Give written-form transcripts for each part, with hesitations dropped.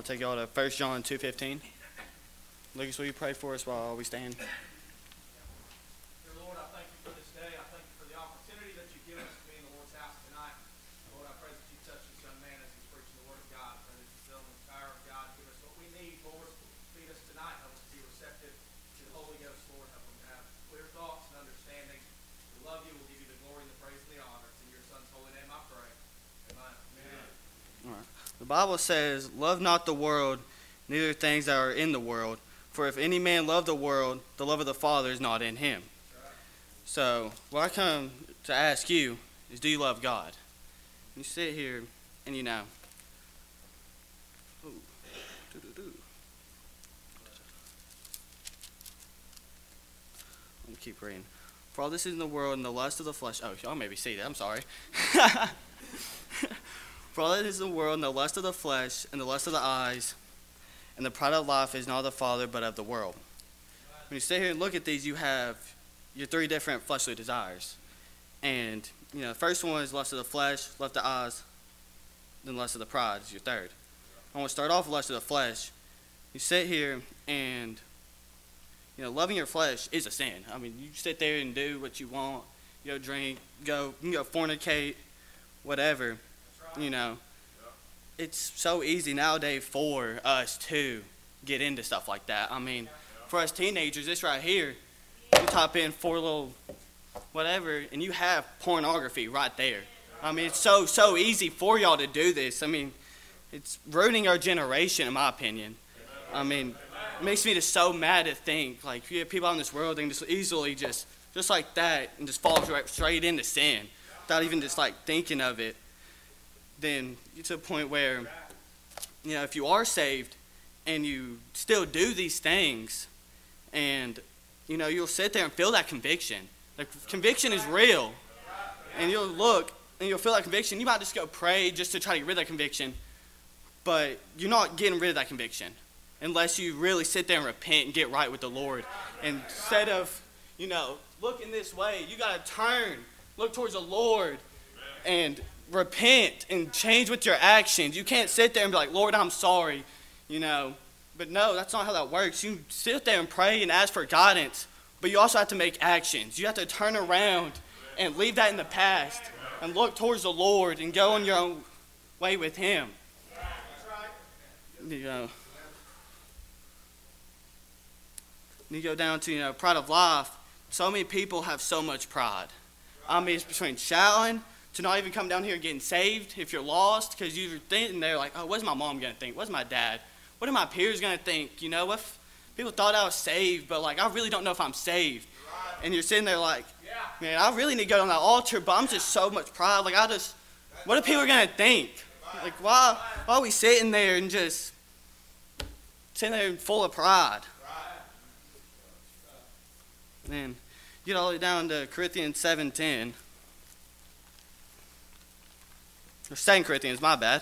to take y'all to 1 John 2:15. Lucas, will you pray for us while we stand? Dear Lord, I thank you for this day. I thank you for the opportunity that you've given us to be in the Lord's house tonight. Lord, I pray that you touch this young man as he's preaching the word of God. I pray that you fill him with the power of God. Give us what we need, Lord. Feed us tonight. Help us to be receptive to the Holy Ghost, Lord. Help them to have clear thoughts and understanding. We love you. We'll give you the glory and the praise and the honor. It's in your Son's holy name I pray. Amen. Amen. All right. The Bible says, "Love not the world, neither things that are in the world. For if any man love the world, the love of the Father is not in him." So, what I come to ask you is, do you love God? You sit here and let me keep reading. For all this is in the world and the lust of the flesh. Oh, y'all maybe see that. I'm sorry. For all that is in the world and the lust of the flesh and the lust of the eyes and the pride of life is not of the Father but of the world. When you sit here and look at these, you have your three different fleshly desires. And, the first one is lust of the flesh, lust of the eyes, then lust of the pride is your third. I want to start off with lust of the flesh. You sit here and, loving your flesh is a sin. I mean, you sit there and do what you want. You go drink, you can go fornicate, whatever. It's so easy nowadays for us to get into stuff like that. I mean, for us teenagers, this right here, you type in 4 little whatever, and you have pornography right there. I mean, it's so easy for y'all to do this. I mean, it's ruining our generation, in my opinion. I mean, it makes me just so mad to think, like, you have people out in this world that can just easily just like that and just fall straight into sin without even just, thinking of it. Then it's a point where, if you are saved and you still do these things and, you'll sit there and feel that conviction. The conviction is real. And you'll look and you'll feel that conviction. You might just go pray just to try to get rid of that conviction. But you're not getting rid of that conviction unless you really sit there and repent and get right with the Lord. And instead of, looking this way, you got to turn, look towards the Lord and repent and change with your actions. You can't sit there and be like, "Lord, I'm sorry," But no, that's not how that works. You sit there and pray and ask for guidance, but you also have to make actions. You have to turn around and leave that in the past and look towards the Lord and go on your own way with Him. You go down to, pride of life. So many people have so much pride. I mean, it's between shouting to not even come down here and getting saved if you're lost, because you're thinking there like, "Oh, what's my mom going to think? What's my dad? What are my peers going to think? What if people thought I was saved, but I really don't know if I'm saved." And you're sitting there like, "Man, I really need to go on that altar, but I'm just so much pride. What are people going to think? Why are we sitting there and just sitting there full of pride?" Man, get all the way down to Corinthians 7:10. Or 2 Corinthians, my bad.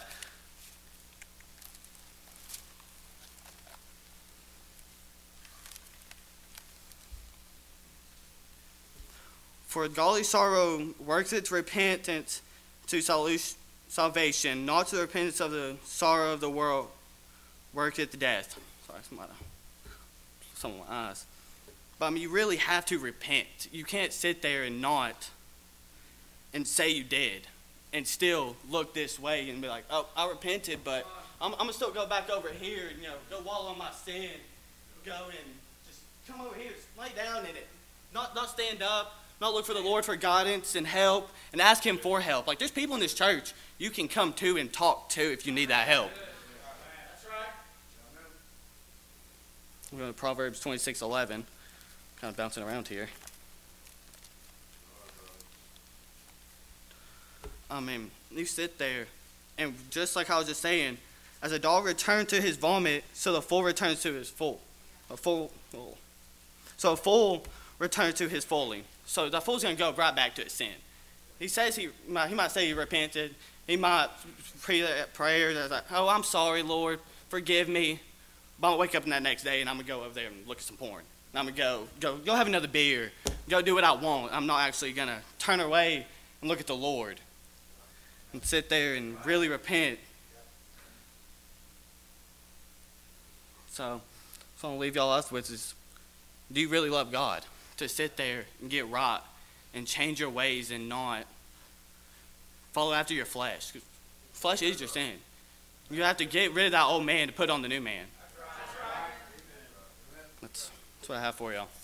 For godly sorrow works its repentance to salvation, not to the repentance of the sorrow of the world work it to death. Sorry, some of my eyes. But you really have to repent. You can't sit there and not and say you did and still look this way and be like, "Oh, I repented, but I'm going to still go back over here and, go wallow in my sin. Go and just come over here, just lay down in it. Not stand up, not look for the Lord for guidance and help and ask Him for help." There's people in this church you can come to and talk to if you need that help. That's right. We're going to Proverbs 26:11. Kind of bouncing around here. You sit there, and just like I was just saying, as a dog returns to his vomit, so the fool returns to his fool. So a fool returns to his fooling. So the fool's going to go right back to his sin. He says he might say he repented. He might pray that prayer that's like, "Oh, I'm sorry, Lord, forgive me." But I'm going to wake up the next day and I'm going to go over there and look at some porn. And I'm going to go have another beer, go do what I want. I'm not actually going to turn away and look at the Lord and sit there and really repent. So I want to leave y'all off with is, do you really love God? To sit there and get right and change your ways and not follow after your flesh. 'Cause flesh is your sin. You have to get rid of that old man to put on the new man. That's what I have for y'all.